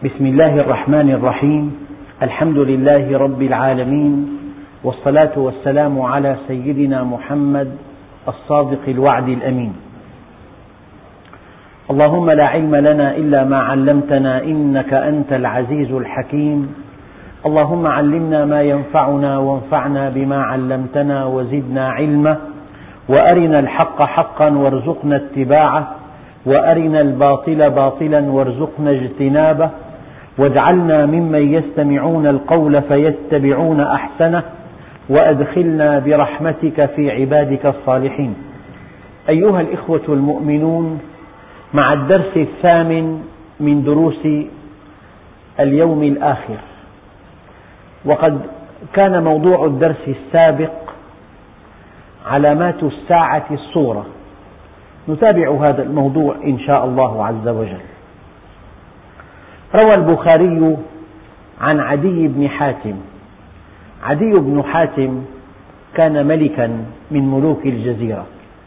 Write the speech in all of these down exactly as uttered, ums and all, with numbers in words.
بسم الله الرحمن الرحيم. الحمد لله رب العالمين، والصلاة والسلام على سيدنا محمد الصادق الوعد الأمين. اللهم لا علم لنا إلا ما علمتنا إنك أنت العزيز الحكيم. اللهم علمنا ما ينفعنا وانفعنا بما علمتنا وزدنا علما، وأرنا الحق حقا وارزقنا اتباعه، وأرنا الباطل باطلا وارزقنا اجتنابه، واجعلنا ممن يستمعون القول فيتبعون أحسنه، وأدخلنا برحمتك في عبادك الصالحين. أيها الإخوة المؤمنون، مع الدرس الثامن من دروس اليوم الآخر، وقد كان موضوع الدرس السابق علامات الساعة الصغرى. نتابع هذا الموضوع إن شاء الله عز وجل. روى البخاري عن عدي بن حاتم. عدي بن حاتم كان ملكا من ملوك الجزيرة،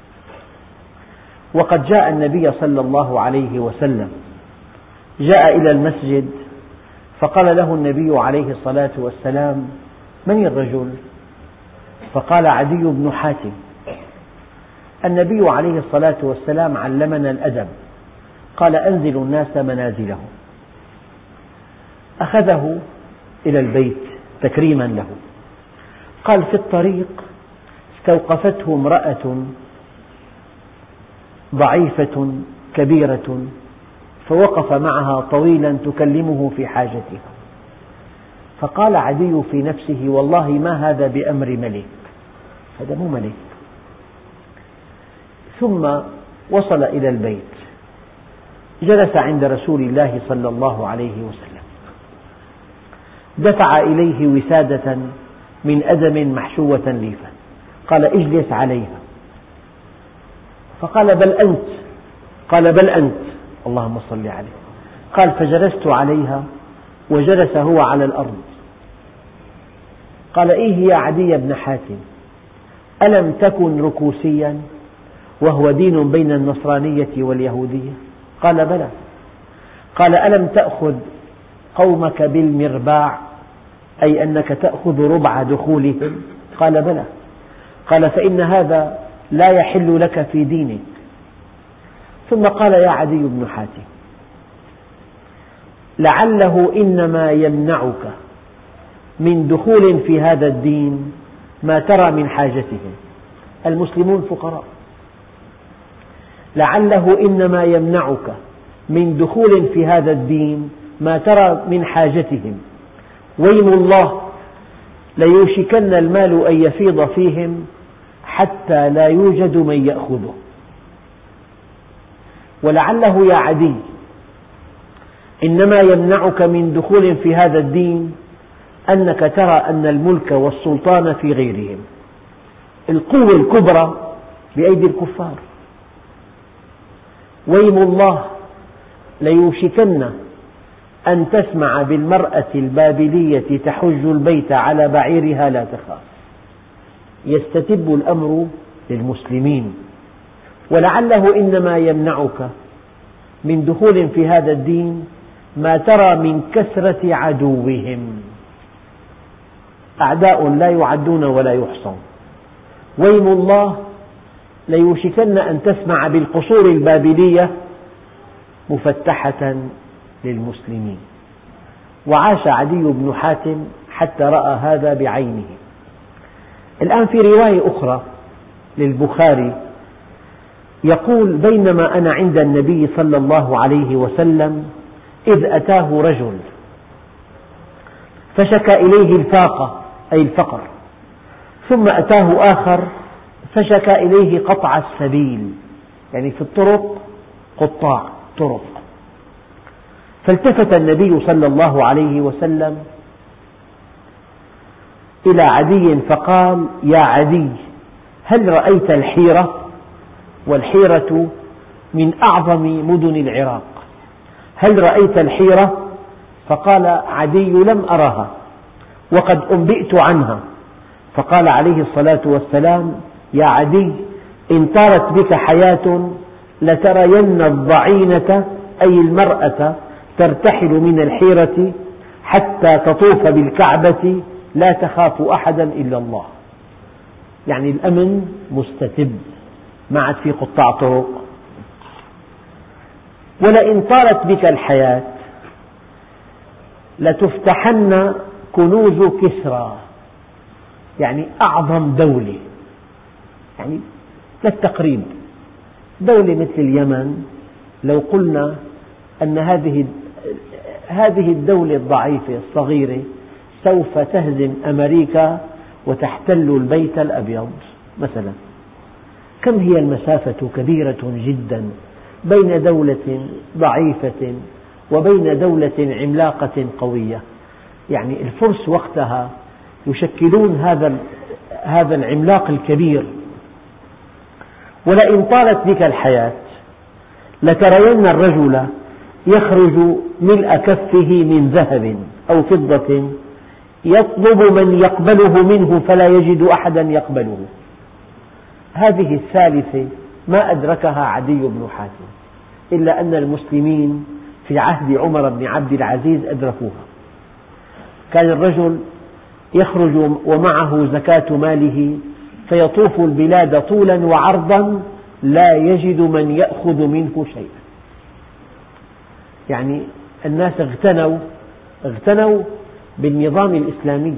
وقد جاء النبي صلى الله عليه وسلم، جاء إلى المسجد فقال له النبي عليه الصلاة والسلام: من الرجل؟ فقال: عدي بن حاتم. النبي عليه الصلاة والسلام علمنا الأدب، قال: أنزلوا الناس منازلهم. أخذه إلى البيت تكريما له. قال: في الطريق استوقفته امرأة ضعيفة كبيرة، فوقف معها طويلا تكلمه في حاجتها. فقال عدي في نفسه: والله ما هذا بأمر ملك، هذا مو ملك. ثم وصل إلى البيت، جلس عند رسول الله صلى الله عليه وسلم، دفع إليه وسادة من أدم محشوة ليفا، قال: اجلس عليها. فقال: بل أنت. قال: بل أنت. اللهم صل عليه. قال: فجلست عليها وجلس هو على الأرض. قال: إيه يا عدي بن حاتم، ألم تكن ركوسيا وهو دين بين النصرانية واليهودية؟ قال: بلى. قال: ألم تأخذ قومك بالمرباع، أي أنك تأخذ ربع دخولهم؟ قال: بلى. قال: فإن هذا لا يحل لك في دينك. ثم قال: يا عدي بن حاتم، لعله إنما يمنعك من دخول في هذا الدين ما ترى من حاجتهم. المسلمون فقراء، لعله إنما يمنعك من دخول في هذا الدين ما ترى من حاجتهم، ويم الله ليوشكن المال أن يفيض فيهم حتى لا يوجد من يأخذه. ولعله يا عدي إنما يمنعك من دخول في هذا الدين أنك ترى أن الملك والسلطان في غيرهم، القوة الكبرى بأيدي الكفار. ويم الله ليوشكن أن تسمع بالمرأة البابلية تحج البيت على بعيرها لا تخاف. يستتب الأمر للمسلمين. ولعله إنما يمنعك من دخول في هذا الدين ما ترى من كثرة عدوهم، أعداء لا يعدون ولا يحصون. ويم الله ليوشكن أن تسمع بالقصور البابلية مفتحة للمسلمين. وعاش عدي بن حاتم حتى رأى هذا بعينه. الآن في رواية أخرى للبخاري يقول: بينما أنا عند النبي صلى الله عليه وسلم إذ أتاه رجل فشكى إليه الفاقة أي الفقر، ثم أتاه آخر فشكى إليه قطع السبيل، يعني في الطرق قطاع طرق. فالتفت النبي صلى الله عليه وسلم إلى عدي فقال: يا عدي، هل رأيت الحيرة؟ والحيرة من أعظم مدن العراق. هل رأيت الحيرة؟ فقال عدي: لم أرها وقد أنبئت عنها. فقال عليه الصلاة والسلام: يا عدي، إن طارت بك حياة لترين الضعينة أي المرأة ترتحل من الحيرة حتى تطوف بالكعبة لا تخاف أحدا إلا الله. يعني الأمن مستتب، ما عاد في قطاع طرق. ولئن طالت بك الحياة لتفتحن كنوز كسرى، يعني أعظم دولة، يعني للتقريب دولة مثل اليمن، لو قلنا أن هذه هذه الدولة الضعيفة الصغيرة سوف تهزم أمريكا وتحتل البيت الأبيض مثلا، كم هي المسافة كبيرة جدا بين دولة ضعيفة وبين دولة عملاقة قوية. يعني الفرس وقتها يشكلون هذا هذا العملاق الكبير. ولئن طالت بك الحياة لترين الرجل يخرج ملء كفه من ذهب أو فضة يطلب من يقبله منه فلا يجد أحدا يقبله. هذه الثالثة ما أدركها عدي بن حاتم، إلا أن المسلمين في عهد عمر بن عبد العزيز أدركوها. كان الرجل يخرج ومعه زكاة ماله فيطوف البلاد طولا وعرضا لا يجد من يأخذ منه شيئا. يعني الناس اغتنوا اغتنوا بالنظام الإسلامي.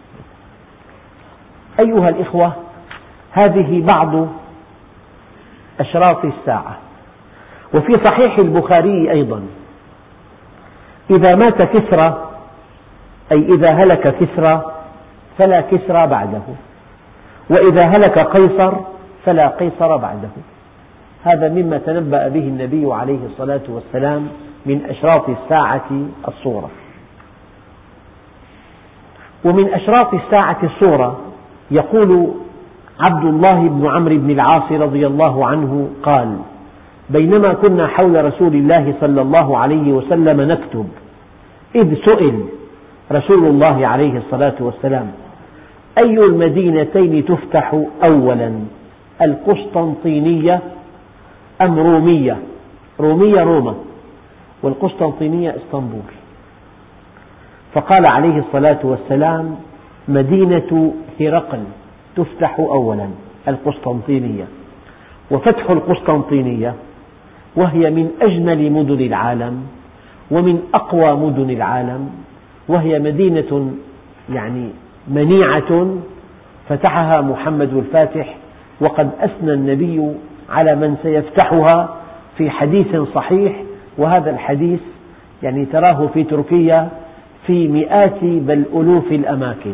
أيها الإخوة، هذه بعض أشراط الساعة. وفي صحيح البخاري أيضا: إذا مات كسرى، أي إذا هلك كسرى فلا كسرى بعده، وإذا هلك قيصر فلا قيصر بعده. هذا مما تنبأ به النبي عليه الصلاة والسلام من أشراط الساعة الصغرى. ومن أشراط الساعة الصغرى يقول عبد الله بن عمرو بن العاص رضي الله عنه قال: بينما كنا حول رسول الله صلى الله عليه وسلم نكتب إذ سئل رسول الله عليه الصلاة والسلام: أي المدينتين تفتح أولا، القسطنطينية أم رومية؟ رومية روما، والقسطنطينية اسطنبول. فقال عليه الصلاة والسلام: مدينة هرقل تفتح أولا، القسطنطينية. وفتح القسطنطينية وهي من أجمل مدن العالم ومن أقوى مدن العالم، وهي مدينة يعني منيعة فتحها محمد الفاتح، وقد أثنى النبي على من سيفتحها في حديث صحيح. وهذا الحديث يعني تراه في تركيا في مئات بل ألوف الأماكن.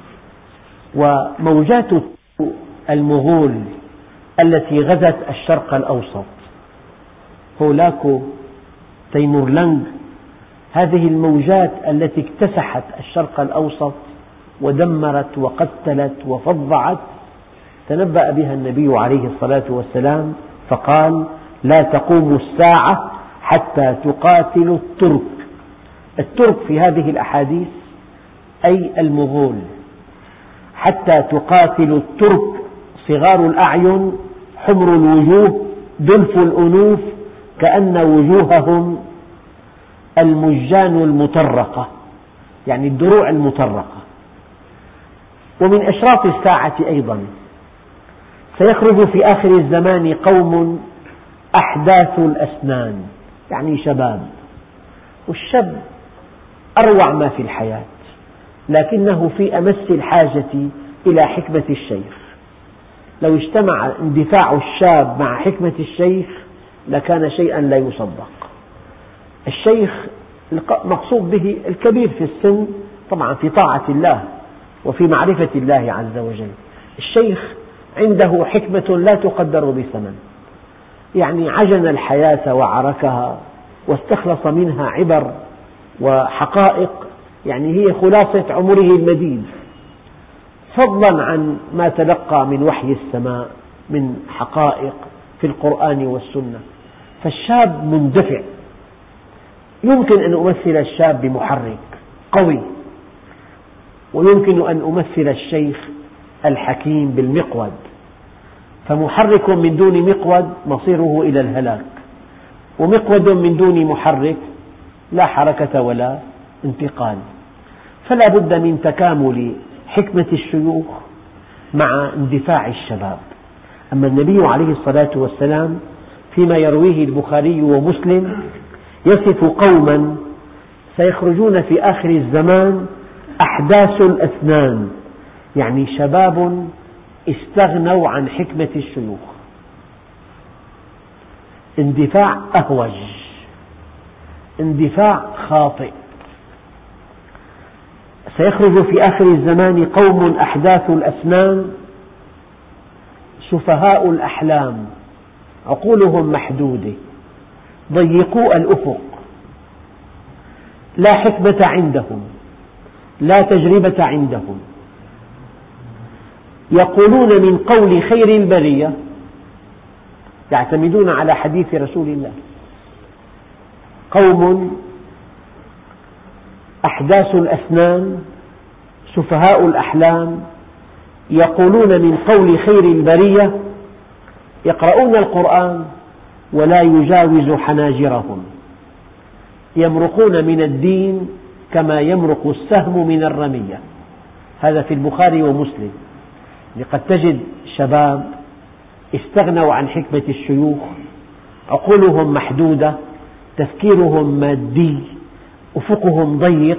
وموجات المغول التي غزت الشرق الأوسط، هولاكو، تيمورلنج، هذه الموجات التي اكتسحت الشرق الأوسط ودمرت وقتلت وفظعت، تنبأ بها النبي عليه الصلاة والسلام فقال: لا تقوم الساعة حتى تقاتل الترك. الترك في هذه الأحاديث أي المغول. حتى تقاتل الترك صغار الأعين حمر الوجوه دلف الأنوف كأن وجوههم المجان المطرقة، يعني الدروع المطرقة. ومن أشراط الساعة أيضا سيخرج في آخر الزمان قوم أحداث الأسنان، يعني شباب، والشاب أروع ما في الحياة، لكنه في أمس الحاجة إلى حكمة الشيخ. لو اجتمع اندفاع الشاب مع حكمة الشيخ لكان شيئا لا يصدق. الشيخ مقصود به الكبير في السن، طبعا في طاعة الله وفي معرفة الله عز وجل. الشيخ عنده حكمة لا تقدر بثمن، يعني عجن الحياة وعركها واستخلص منها عبر وحقائق، يعني هي خلاصة عمره المديد، فضلا عن ما تلقى من وحي السماء من حقائق في القرآن والسنة. فالشاب مندفع. يمكن أن أمثل الشاب بمحرك قوي، ويمكن أن أمثل الشيخ الحكيم بالمقود. فمحرك من دون مقود مصيره إلى الهلاك، ومقود من دون محرك لا حركة ولا انتقال. فلا بد من تكامل حكمة الشيوخ مع اندفاع الشباب. أما النبي عليه الصلاة والسلام فيما يرويه البخاري ومسلم يصف قوما سيخرجون في آخر الزمان أحداث الأسنان، يعني شباب استغنوا عن حكمة الشيوخ، اندفاع أهوج، اندفاع خاطئ. سيخرج في آخر الزمان قوم أحداث الأسنان سفهاء الأحلام، عقولهم محدودة، ضيقو الأفق، لا حكمة عندهم، لا تجربة عندهم، يقولون من قول خير البرية، يعتمدون على حديث رسول الله. قوم أحداث الأسنان سفهاء الأحلام يقولون من قول خير البرية، يقرؤون القرآن ولا يجاوز حناجرهم، يمرقون من الدين كما يمرق السهم من الرمية. هذا في البخاري ومسلم. لقد تجد شباب استغنوا عن حكمة الشيوخ، عقولهم محدودة، تفكيرهم مادي، أفقهم ضيق،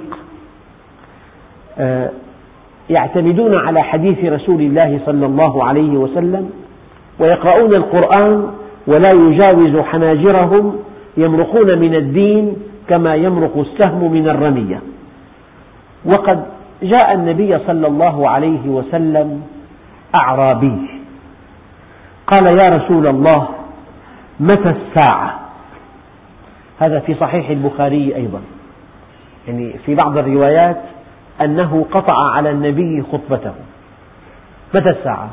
يعتمدون على حديث رسول الله صلى الله عليه وسلم ويقرؤون القرآن ولا يجاوز حناجرهم، يمرقون من الدين كما يمرق السهم من الرمية. وقد جاء النبي صلى الله عليه وسلم أعرابي قال: يا رسول الله، متى الساعة؟ هذا في صحيح البخاري أيضا، يعني في بعض الروايات أنه قطع على النبي خطبته. متى الساعة؟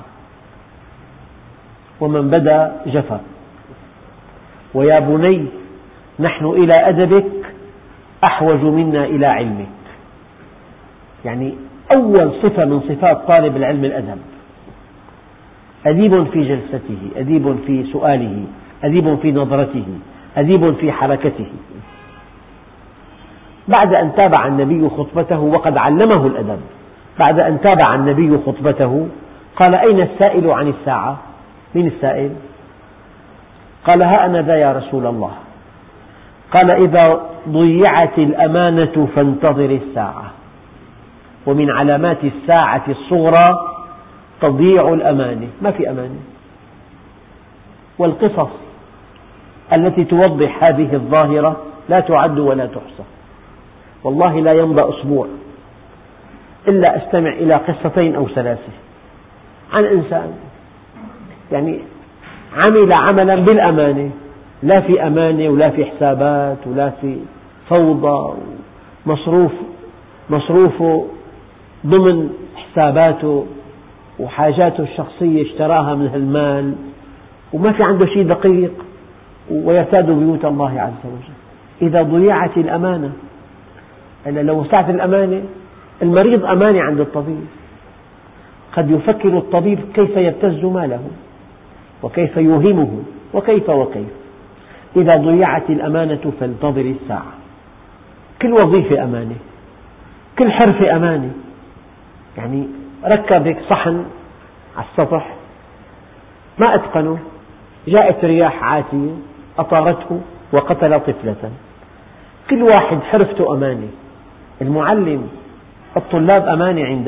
ومن بدا جفا. ويا بني، نحن إلى أدبك أحوج منا إلى علمك. يعني أول صفة من صفات طالب العلم الأدب، أديب في جلسته، أديب في سؤاله، أديب في نظرته، أديب في حركته. بعد أن تابع النبي خطبته وقد علمه الأدب، بعد أن تابع النبي خطبته قال: أين السائل عن الساعة؟ من السائل؟ قال: ها أنا ذا يا رسول الله. قال: إذا ضيعت الأمانة فانتظر الساعة، ومن علامات الساعة الصغرى تضييع الأمانة. ما في أمانة. والقصص التي توضح هذه الظاهرة لا تعد ولا تحصى. والله لا يمضى أسبوع إلا أستمع إلى قصتين أو ثلاثة عن إنسان يعني عمل عملا بالأمانة، لا في أمانة ولا في حسابات ولا في فوضى، مصروف مصروفه ضمن حساباته وحاجاته الشخصية اشتراها من المال، وما في عنده شيء دقيق، ويرتاد بيوت الله عز وجل. إذا ضيعت الأمانة، لو وسعت الأمانة، المريض أمانة عند الطبيب، قد يفكر الطبيب كيف يبتز ماله وكيف يوهمه وكيف وكيف. إذا ضيعت الأمانة فانتظر الساعة. كل وظيفة أمانة، كل حرفة أمانة. يعني ركب هيك صحن على السطح ما أتقنه، جاءت رياح عاتية أطارته وقتل طفلة. كل واحد حرفته أمانة. المعلم، الطلاب أمانة عنده،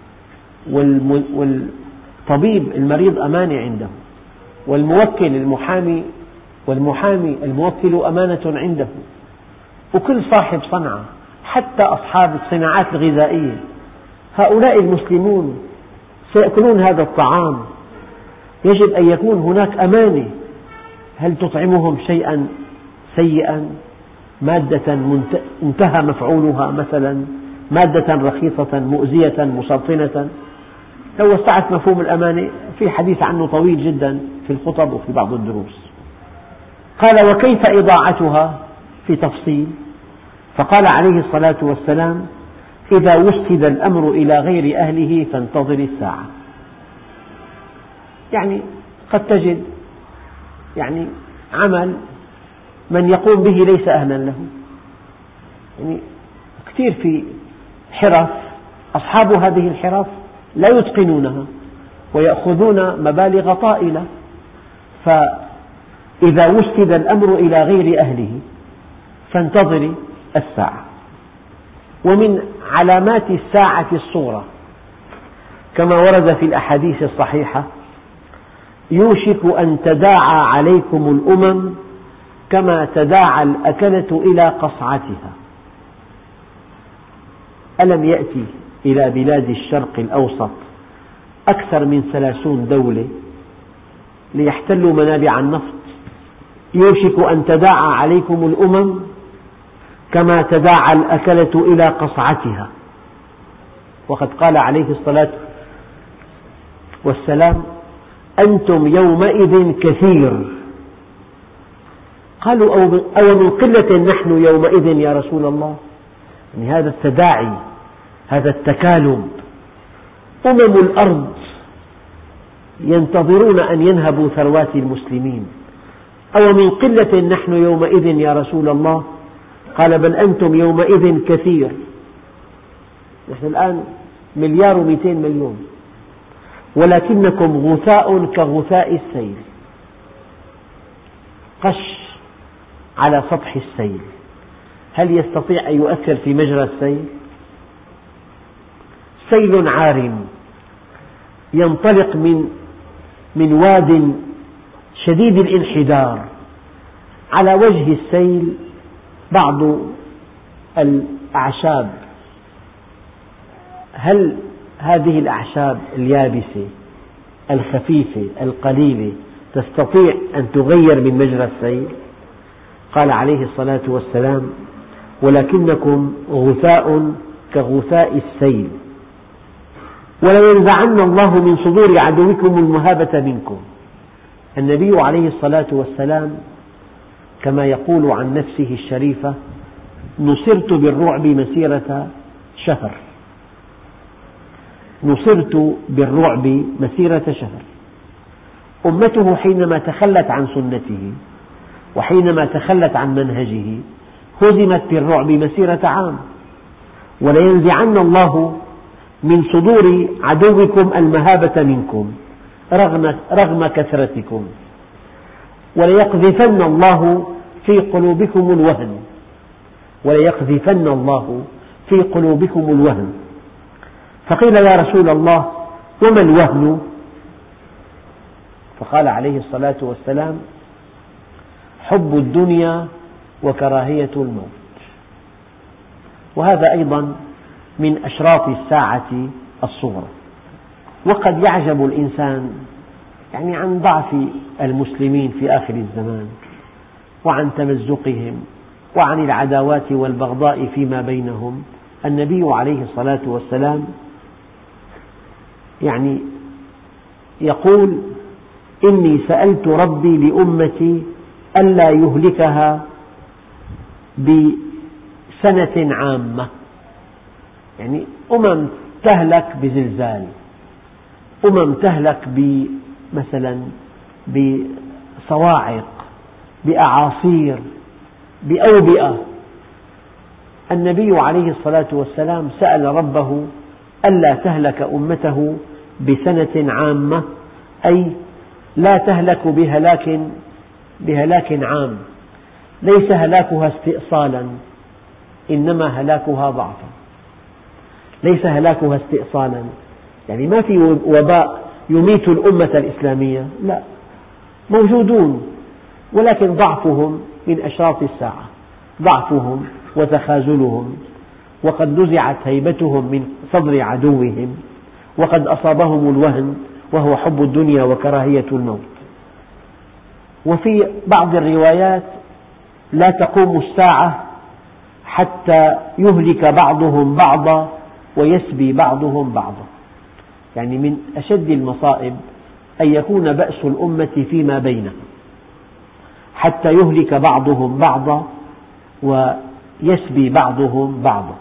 والطبيب المريض أمانة عنده، والموكل المحامي والمحامي الموكل أمانة عنده، وكل صاحب صنعة، حتى أصحاب الصناعات الغذائية. هؤلاء المسلمون سيأكلون هذا الطعام، يجب أن يكون هناك أمانة. هل تطعمهم شيئا سيئا، مادة انتهى مفعولها مثلا، مادة رخيصة مؤذية مسرطنة؟ لو وسعت مفهوم الأمانة في حديث عنه طويل جدا في الخطب وفي بعض الدروس. قال: وكيف إضاعتها؟ في تفصيل. فقال عليه الصلاة والسلام: إذا وسد الأمر إلى غير أهله فانتظر الساعة. يعني قد تجد يعني عمل من يقوم به ليس أهلا له، يعني كثير في حرف أصحاب هذه الحرف لا يتقنونها ويأخذون مبالغ طائلة، فإذا وسد الأمر إلى غير أهله فانتظري الساعة. ومن علامات الساعة الصغرى كما ورد في الأحاديث الصحيحة: يوشك أن تداعى عليكم الأمم كما تداعى الأكلة إلى قصعتها. ألم يأتي إلى بلاد الشرق الأوسط أكثر من ثلاثون دولة ليحتلوا منابع النفط؟ يوشك أن تداعى عليكم الأمم كما تداعى الأكلة إلى قصعتها. وقد قال عليه الصلاة والسلام: أنتم يومئذ كثير. قالوا: أو من قلة نحن يومئذ يا رسول الله؟ يعني هذا التداعي، هذا التكالب، أمم الأرض ينتظرون أن ينهبوا ثروات المسلمين، أو من قلة نحن يومئذ يا رسول الله؟ قال: بل أنتم يومئذ كثير. نحن الآن مليار ومئتين مليون، ولكنكم غثاء كغثاء السيل، قش على سطح السيل. هل يستطيع أن يؤثر في مجرى السيل؟ سيل عارم ينطلق من من واد شديد الانحدار، على وجه السيل بعض الأعشاب. هل هذه الأعشاب اليابسة الخفيفة القليلة تستطيع أن تغير من مجرى السيل؟ قال عليه الصلاة والسلام: ولكنكم غثاء كغثاء السيل، ولينزعن الله من صدور عدوكم المهابة منكم. النبي عليه الصلاة والسلام كما يقول عن نفسه الشريفة: نصرت بالرعب مسيرة شهر. نصرت بالرعب مسيرة شهر. أمته حينما تخلت عن سنته وحينما تخلت عن منهجه هزمت بالرعب مسيرة عام. ولينزعن الله من صدور عدوكم المهابة منكم رغم, رغم كثرتكم، وليقذفن الله في قلوبكم الوهن. وليقذفن الله في قلوبكم الوهن. فقيل: يا رسول الله وما الوهن؟ فقال عليه الصلاة والسلام: حب الدنيا وكراهية الموت. وهذا أيضا من أشراط الساعة الصغرى. وقد يعجب الإنسان يعني عن ضعف المسلمين في آخر الزمان، وعن تمزقهم، وعن العداوات والبغضاء فيما بينهم. النبي عليه الصلاة والسلام يعني يقول: إني سألت ربي لأمتي ألا يهلكها بسنة عامة. يعني أمم تهلك بزلزال، أمم تهلك مثلا بصواعق، بأعاصير، بأوبئة. النبي عليه الصلاة والسلام سأل ربه ألا تهلك أمته بسنة عامة، أي لا تهلك بهلاك بهلاك عام، ليس هلاكها استئصالا إنما هلاكها ضعفا. ليس هلاكها استئصالا يعني ما في وباء يميت الأمة الإسلامية، لا، موجودون، ولكن ضعفهم من أشراط الساعة، ضعفهم وتخاذلهم، وقد نزعت هيبتهم من صدر عدوهم، وقد أصابهم الوهن وهو حب الدنيا وكراهية الموت. وفي بعض الروايات: لا تقوم الساعة حتى يهلك بعضهم بعضا ويسبي بعضهم بعضا. يعني من أشد المصائب أن يكون بأس الأمة فيما بينهم حتى يهلك بعضهم بعضا ويسبي بعضهم بعضا.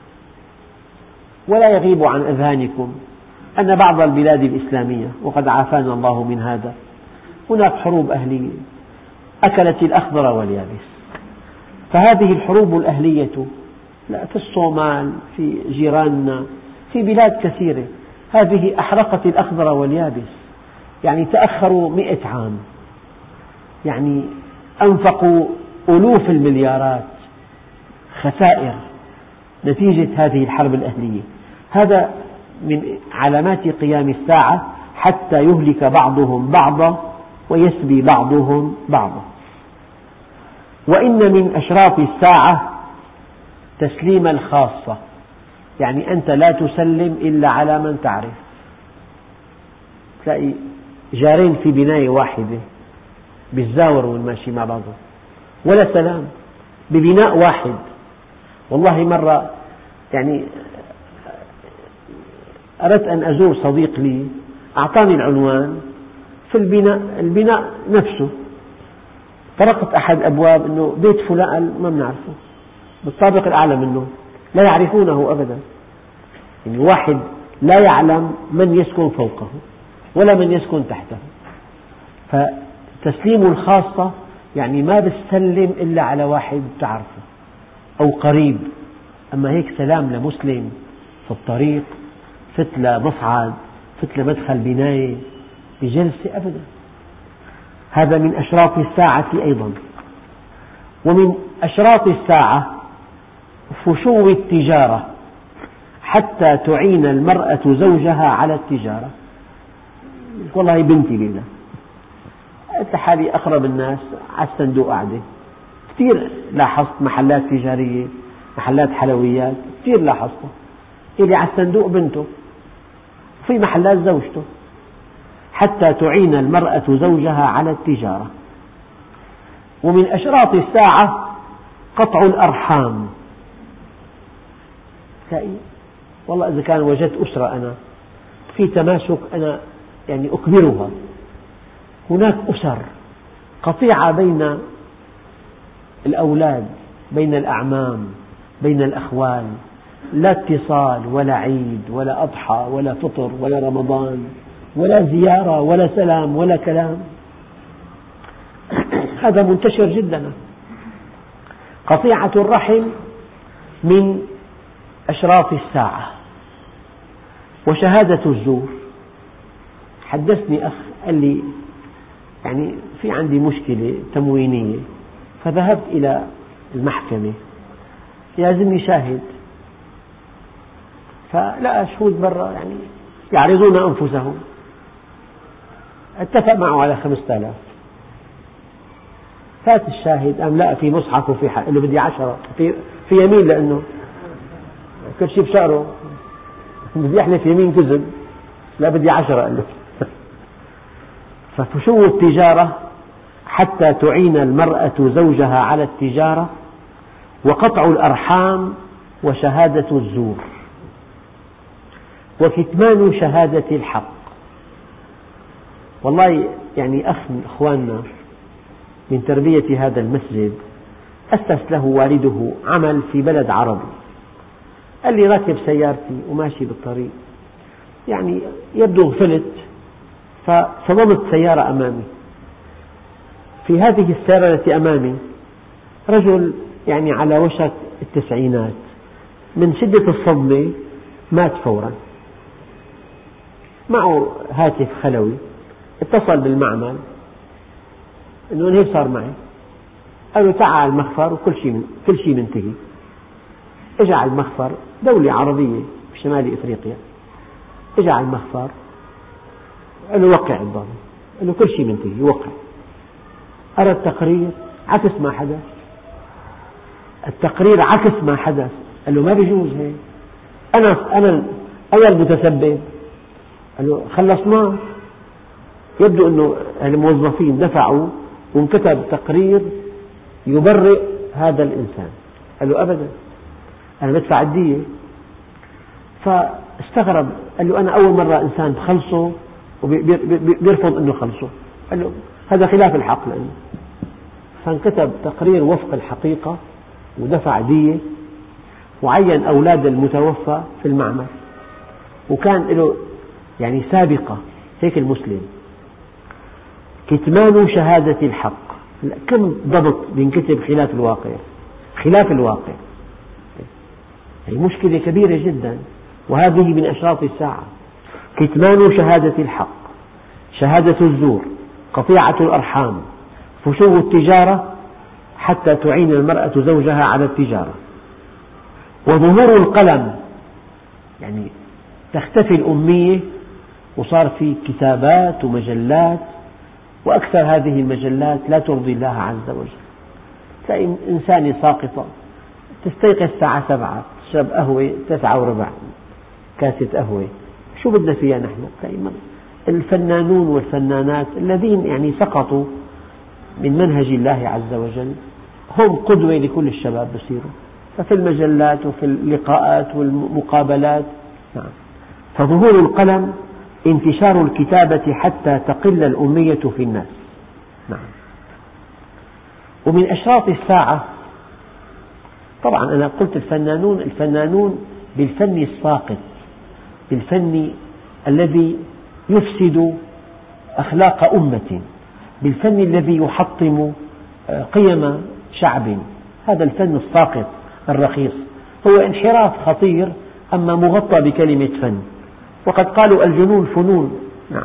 ولا يغيب عن أذهانكم أن بعض البلاد الإسلامية، وقد عافانا الله من هذا، هناك حروب أهلية أكلت الأخضر واليابس. فهذه الحروب الأهلية لا، في الصومال، في جيراننا، في بلاد كثيرة هذه أحرقت الأخضر واليابس، يعني تأخروا مئة عام، يعني أنفقوا ألوف المليارات خسائر نتيجة هذه الحرب الأهلية. هذا من علامات قيام الساعة، حتى يهلك بعضهم بعضا ويسبي بعضهم بعضا. وإن من أشراط الساعة تسليم الخاصة، يعني أنت لا تسلم إلا على من تعرف. تلاقي جارين في بناية واحدة بيتزاوروا ماشي مع بعضهم ولا سلام، ببناء واحد. والله مرة يعني أردت أن أزور صديق لي، أعطاني العنوان في البناء البناء نفسه، طرقت أحد الأبواب إنه بيت فلان، ما بنعرفه، بالطابق الأعلى منه، لا يعرفونه أبدا. يعني واحد لا يعلم من يسكن فوقه ولا من يسكن تحته. فتسليم الخاصة يعني ما بتسلم إلا على واحد تعرفه أو قريب. أما هيك سلام لمسلم في الطريق، فت لمصعد، فت لمدخل بناية بجلسة، أبدا. هذا من أشراط الساعة أيضا. ومن أشراط الساعة فشو التجارة، حتى تعين المرأة زوجها على التجارة. والله بنتي ليلى، قلت لحالي أقرب الناس على الصندوق قاعدة، كثير لاحظت محلات تجارية، محلات حلويات، كثير لاحظتها، اللي على الصندوق بنته، في محلات زوجته. حتى تعين المرأة زوجها على التجارة. ومن أشراط الساعة قطع الأرحام. والله إذا كان وجدت أسرة أنا في تماسك، أنا يعني أكبرها. هناك أسر قطيعة بين الأولاد، بين الأعمام، بين الأخوال، لا اتصال ولا عيد ولا أضحى ولا فطر ولا رمضان ولا زيارة ولا سلام ولا كلام. هذا منتشر جدا. قطيعة الرحم من أشراط الساعة. وشهادة الزور. حدثني أخ قال لي يعني في عندي مشكلة تموينية، فذهبت إلى المحكمة يلزمني شاهد، فلقى شهود برا يعني يعرضون أنفسهم. اتفق معه على خمسة آلاف. فات الشاهد قام لقى في مصحف وفي حق، قال له بدي عشرة، في, في يمين، لأنه كل شيء بشعره، بدي يحلف يمين كذب، لا بدي عشرة قال له. ففشو التجارة حتى تعين المرأة زوجها على التجارة، وقطع الأرحام، وشهادة الزور، وكتمان شهادة الحق. والله يعني أخ من إخواننا من تربية هذا المسجد أسس له والده عمل في بلد عربي. قال لي راكب سيارتي وماشي بالطريق، يعني يبدو غفلت، فصدمت سيارة أمامي. في هذه السيارة التي أمامي رجل يعني على وشك التسعينات، من شدة الصدمة مات فورا. معه هاتف خلوي، اتصل بالمعمل إنه هيك صار معي. قالوا تعال على المخفر وكل شيء من كل شيء منتهي. اجى على المخفر، دولة عربية في شمال إفريقيا، اجى على المخفر قال له وقع الضابط، قال له كل شيء منتهي وقع. أرى التقرير عكس ما حدث، التقرير عكس ما حدث. قال له ما بيجوز هيك، أنا أنا أنا المتسبب. قال له خلصناه. يبدو أنه الموظفين دفعوا وانكتب تقرير يبرئ هذا الإنسان. قال له أبدا، أنا بدفع الدية. فاستغرب، قال له أنا أول مرة إنسان بخلصه وبيرفض أنه خلصه. قال له هذا خلاف الحق لأنه. فانكتب تقرير وفق الحقيقة ودفع دية، وعين أولاد المتوفى في المعمل، وكان له يعني سابقة هيك. المسلم كتمان شهادة الحق، كم ضبط بينكتب خلاف الواقع، خلاف الواقع. هي مشكلة كبيرة جدا، وهذه من أشراط الساعة. كتمان شهادة الحق، شهادة الزور، قطيعة الأرحام، فشو التجارة حتى تعين المرأة زوجها على التجارة، وظهور القلم، يعني تختفي الأمية وصار في كتابات ومجلات، وأكثر هذه المجلات لا ترضي الله عز وجل. تلاقي إنسانة ساقطة تستيقظ الساعة سبعة تشرب قهوة تسعة وربع كاسة قهوة، شو بدنا فيها نحن؟ الفنانون والفنانات الذين يعني سقطوا من منهج الله عز وجل هم قدوة لكل الشباب بصيروا، ففي المجلات وفي اللقاءات والمقابلات. نعم. فظهور القلم انتشار الكتابة حتى تقل الأمية في الناس. نعم. ومن أشراط الساعة طبعا أنا قلت الفنانون الفنانون بالفن الساقط، بالفن الذي يفسد أخلاق أمة، بالفن الذي يحطم قيم شعب، هذا الفن الساقط الرخيص هو انحراف خطير أما مغطى بكلمة فن، وقد قالوا الجنون فنون. نعم.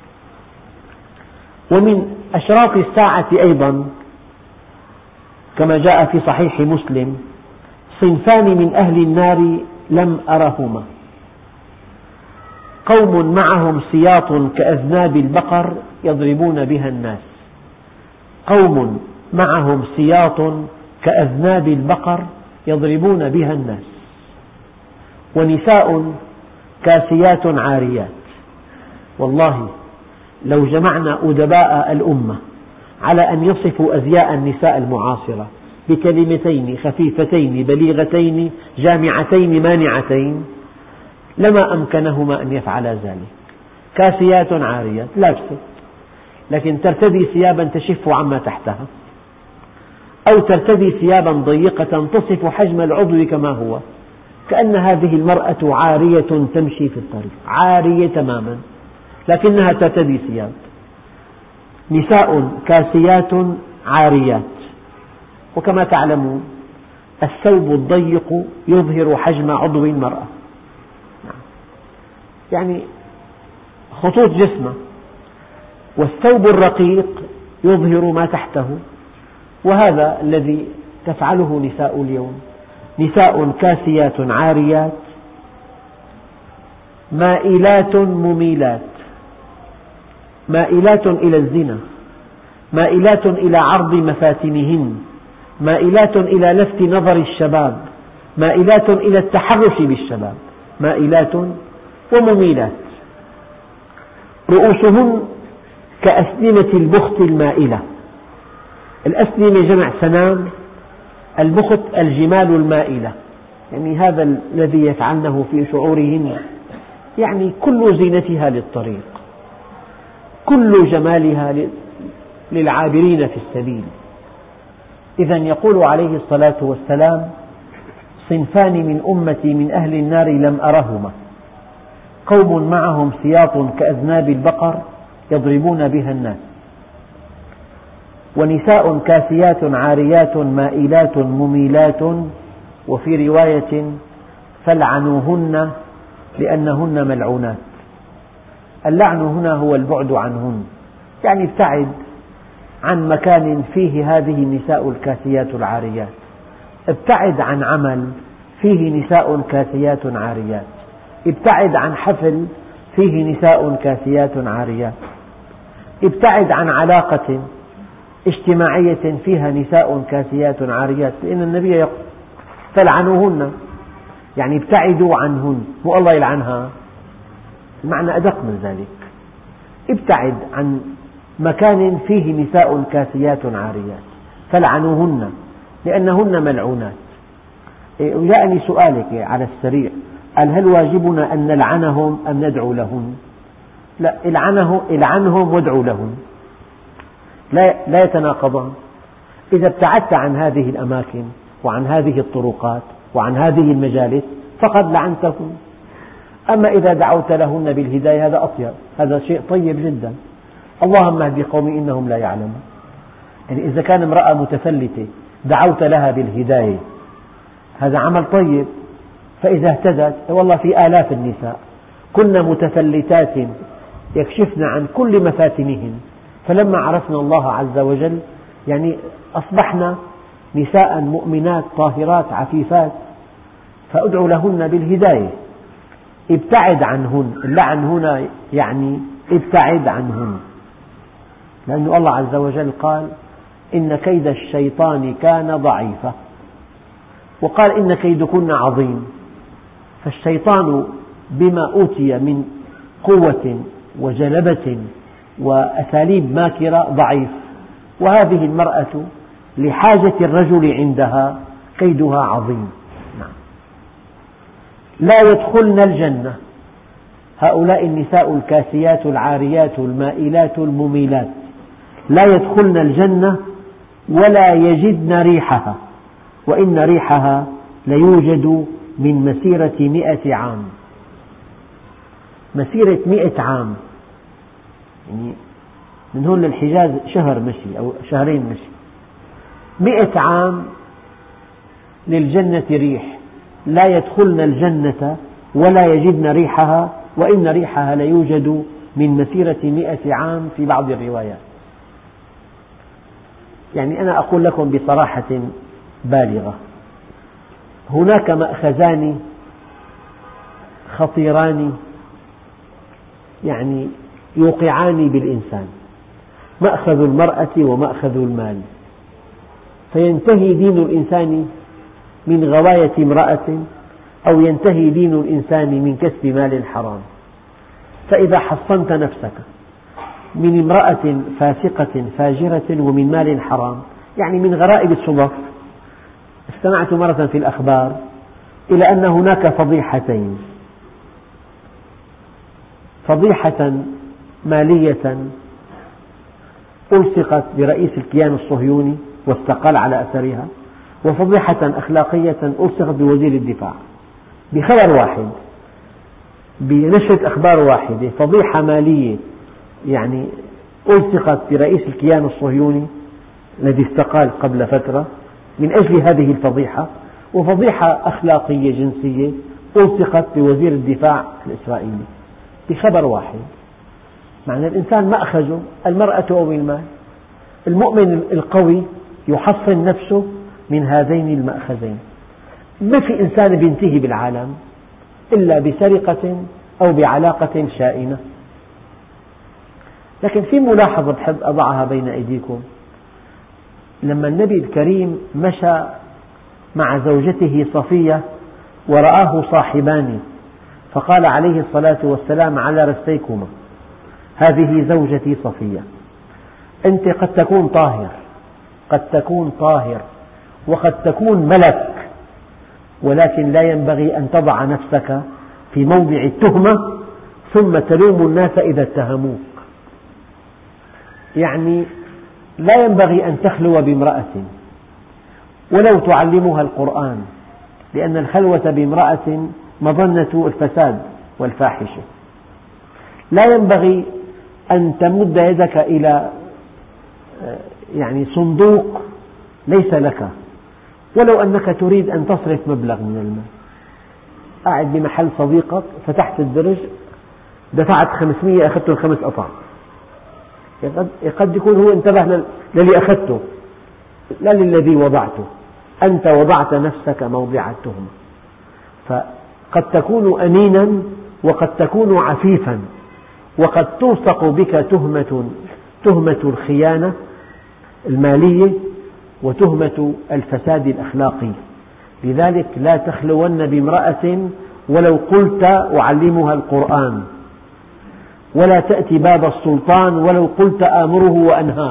ومن أشراط الساعة أيضا كما جاء في صحيح مسلم: صنفان من أهل النار لم أرهما، قوم معهم سياط كأذناب البقر يضربون بها الناس، قوم معهم سياط كأذناب البقر يضربون بها الناس، ونساء كاسيات عاريات. والله لو جمعنا أدباء الأمة على أن يصفوا أزياء النساء المعاصرة بكلمتين خفيفتين بليغتين جامعتين مانعتين لما أمكنهما أن يفعلا ذلك. كاسيات عاريات لابسة لكن ترتدي ثيابا تشف عما تحتها، أو ترتدي ثيابا ضيقة تصف حجم العضو كما هو، كأن هذه المرأة عارية تمشي في الطريق، عارية تماما لكنها ترتدي ثياب. نساء كاسيات عاريات، وكما تعلمون الثوب الضيق يظهر حجم عضو المرأة، يعني خطوط جسمه، والثوب الرقيق يظهر ما تحته، وهذا الذي تفعله نساء اليوم. نساء كاسيات عاريات مائلات مميلات، مائلات إلى الزنا، مائلات إلى عرض مفاتنهن، مائلات إلى لفت نظر الشباب، مائلات إلى التحرش بالشباب، مائلات ومميلات. رؤوسهن كأسنمة البخت المائلة، الأسنمة جمع سنام، البخت الجمال المائلة، يعني هذا الذي يفعلنه في شعورهن، يعني كل زينتها للطريق، كل جمالها للعابرين في السبيل. إذن يقول عليه الصلاة والسلام: صنفان من أمتي من أهل النار لم أرهما، قوم معهم سياط كأذناب البقر يضربون بها الناس، ونساء كاسيات عاريات مائلات مميلات، وفي رواية فلعنوهن لأنهن ملعونات. اللعن هنا هو البعد عنهن، يعني ابتعد عن مكان فيه هذه النساء الكاسيات العاريات، ابتعد عن عمل فيه نساء كاسيات عاريات، ابتعد عن حفل فيه نساء كاسيات عاريات، ابتعد عن علاقة اجتماعية فيها نساء كاسيات عاريات، لأن النبي يقول فلعنوهن، يعني ابتعدوا عنهن، مو الله يلعنها، المعنى أدق من ذلك. ابتعد عن مكان فيه نساء كاسيات عاريات، فلعنوهن لأنهن ملعونات. وجاءني سؤالك على السريع: قال هل واجبنا أن نلعنهم أم ندعو لهم؟ لا، العنه العنهم وادعو لهم، لا, لا يتناقضان. إذا ابتعدت عن هذه الأماكن وعن هذه الطرقات وعن هذه المجالس فقد لعنتهم، أما إذا دعوت لهن بالهداية هذا أطيب، هذا شيء طيب جدا. اللهم اهد قومي إنهم لا يعلمون، يعني إذا كان امرأة متفلتة دعوت لها بالهداية هذا عمل طيب، فإذا اهتدت، والله في آلاف النساء كن متفلتات يكشفن عن كل مفاتنهن، فلما عرفنا الله عز وجل يعني أصبحنا نساء مؤمنات طاهرات عفيفات، فأدعو لهن بالهداية. ابتعد عنهن، اللعن هنا يعني ابتعد عنهن، لأن الله عز وجل قال إن كيد الشيطان كان ضعيفا، وقال إن كيدكن عظيم. فالشيطان بما أوتي من قوة وجلبة وأساليب ماكرة ضعيف، وهذه المرأة لحاجة الرجل عندها كيدها عظيم. لا يدخلن الجنة هؤلاء النساء الكاسيات العاريات المائلات المميلات، لا يدخلن الجنة ولا يجدن ريحها، وإن ريحها ليوجد من مسيرة مئة عام. مسيرة مئة عام، يعني من هون للحجاز شهر مشي أو شهرين مشي. مئة عام للجنة ريح، لا يدخلن الجنة ولا يجدن ريحها، وإن ريحها ليوجد من مسيرة مئة عام في بعض الروايات. يعني أنا أقول لكم بصراحة بالغة، هناك مأخذان خطيران يعني يوقعان بالإنسان، مأخذ المرأة ومأخذ المال، فينتهي دين الإنسان من غواية امرأة، أو ينتهي دين الإنسان من كسب مال حرام. فإذا حصنت نفسك من امرأة فاسقة فاجرة ومن مال حرام، يعني من غرائب الصدف، استمعت مرة في الأخبار إلى أن هناك فضيحتين، فضيحة مالية ألصقت برئيس الكيان الصهيوني واستقال على أثرها، وفضيحة أخلاقية ألصقت بوزير الدفاع، بخبر واحد، بنشرة أخبار واحدة. فضيحة مالية يعني ألصقت برئيس الكيان الصهيوني الذي استقال قبل فترة من أجل هذه الفضيحة، وفضيحة أخلاقية جنسية ألصقت بوزير الدفاع الإسرائيلي بخبر واحد. معنى الإنسان مأخذه المرأة أو المال. المؤمن القوي يحصن نفسه من هذين المأخذين. ما في إنسان بينتهي بالعالم إلا بسرقة أو بعلاقة شائنة. لكن في ملاحظة بحب أضعها بين أيديكم، لما النبي الكريم مشى مع زوجته صفية ورآه صاحبان، فقال عليه الصلاة والسلام على رسيكما هذه زوجتي صفية. أنت قد تكون طاهر، قد تكون طاهر وقد تكون ملك، ولكن لا ينبغي أن تضع نفسك في موضع التهمة ثم تلوم الناس إذا اتهموك. يعني لا ينبغي أن تخلو بامرأة ولو تعلمها القرآن، لأن الخلوة بامرأة مظنة الفساد والفاحشة. لا ينبغي أن تمد يدك إلى يعني صندوق ليس لك، ولو أنك تريد أن تصرف مبلغ من المال. قاعد بمحل صديقك، فتحت الدرج، دفعت خمسمئة، أخذت الخمس أطعم. قد يكون هو انتبه للي أخذته لا للذي وضعته. أنت وضعت نفسك موضع التهمة. فقد تكون أمينا وقد تكون عفيفا، وقد تلصق بك تهمة تهمة الخيانة المالية وتهمة الفساد الأخلاقي. لذلك لا تخلون بامرأة ولو قلت أعلمها القرآن، ولا تأتي باب السلطان ولو قلت آمره وأنهاه.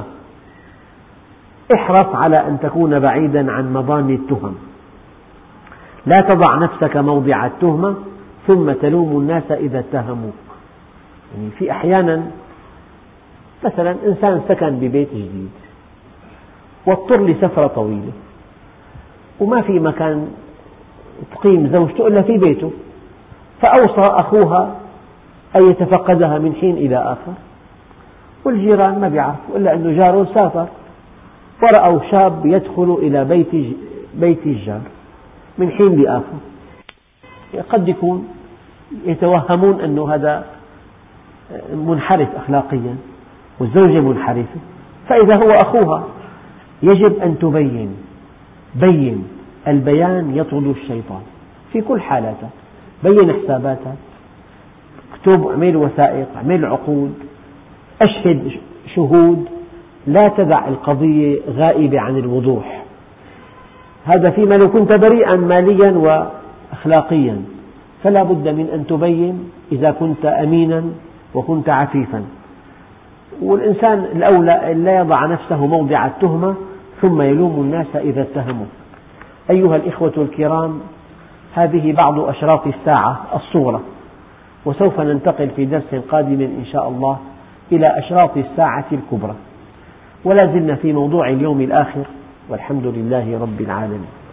احرص على أن تكون بعيدا عن مظان التهم. لا تضع نفسك موضع التهمة ثم تلوم الناس إذا اتهموك. يعني في أحيانا مثلا إنسان سكن ببيت جديد واضطر لسفرة طويلة وما في مكان تقيم زوجته إلا في بيته، فأوصى أخوها أن يتفقدها من حين إلى آخر، والجيران ما بيعرفوا إلا أنه جاره سافر، ورأوا شاب يدخل إلى بيت بيت الجار من حين لآخر. قد يكون يتوهمون أن هذا منحرف أخلاقيا والزوجة منحرفة، فإذا هو أخوها يجب أن تبين. بين، البيان يطرد الشيطان في كل حالاتها. بين حساباتها، اكتب، اعمل وثائق، اعمل عقود، أشهد شهود، لا تدع القضية غائبة عن الوضوح. هذا فيما لو كنت بريئا ماليا وأخلاقيا، فلا بد من أن تبين إذا كنت أمينا وكنت عفيفا. والإنسان الأولى أن لا يضع نفسه موضع التهمة ثم يلوم الناس إذا اتهموا. أيها الإخوة الكرام، هذه بعض أشراط الساعة الصغرى، وسوف ننتقل في درس قادم إن شاء الله إلى أشراط الساعة الكبرى، ولا زلنا في موضوع اليوم الآخر، والحمد لله رب العالمين.